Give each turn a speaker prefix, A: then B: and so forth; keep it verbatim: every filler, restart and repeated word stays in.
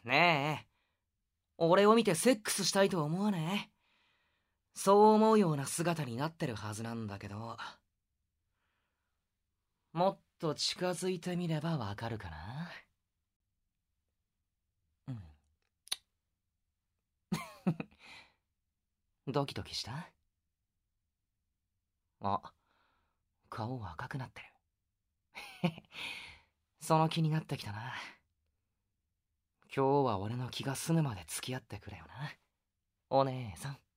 A: ねえ、俺を見てセックスしたいと思わねえ？そう思うような姿になってるはずなんだけど、もっと近づいてみればわかるかな。うん。ドキドキした？あ、顔赤くなってる。その気になってきたな。今日は俺の気が済むまで付き合ってくれよな、お姉さん。